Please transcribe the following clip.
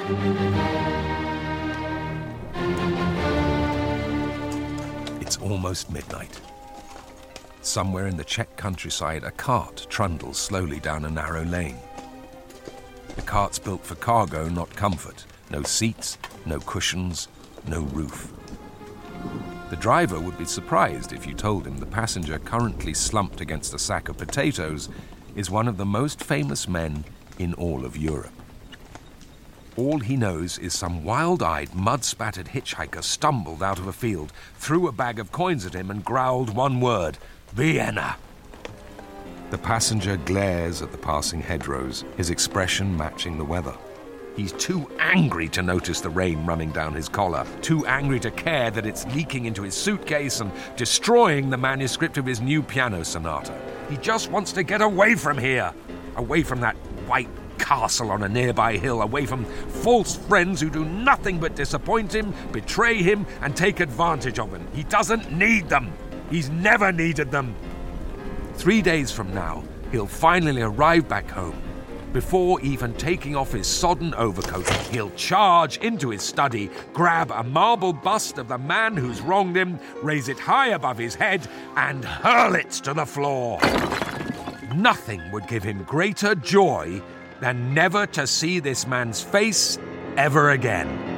It's almost midnight. Somewhere in the Czech countryside, a cart trundles slowly down a narrow lane. The cart's built for cargo, not comfort. No seats, no cushions, no roof. The driver would be surprised if you told him the passenger currently slumped against a sack of potatoes is one of the most famous men in all of Europe. All he knows is some wild-eyed, mud-spattered hitchhiker stumbled out of a field, threw a bag of coins at him and growled one word: Vienna. The passenger glares at the passing hedgerows, his expression matching the weather. He's too angry to notice the rain running down his collar, too angry to care that it's leaking into his suitcase and destroying the manuscript of his new piano sonata. He just wants to get away from here, away from that white castle on a nearby hill, away from false friends who do nothing but disappoint him, betray him, and take advantage of him. He doesn't need them. He's never needed them. 3 days from now, he'll finally arrive back home. Before even taking off his sodden overcoat, he'll charge into his study, grab a marble bust of the man who's wronged him, raise it high above his head, and hurl it to the floor. Nothing would give him greater joy than never to see this man's face ever again.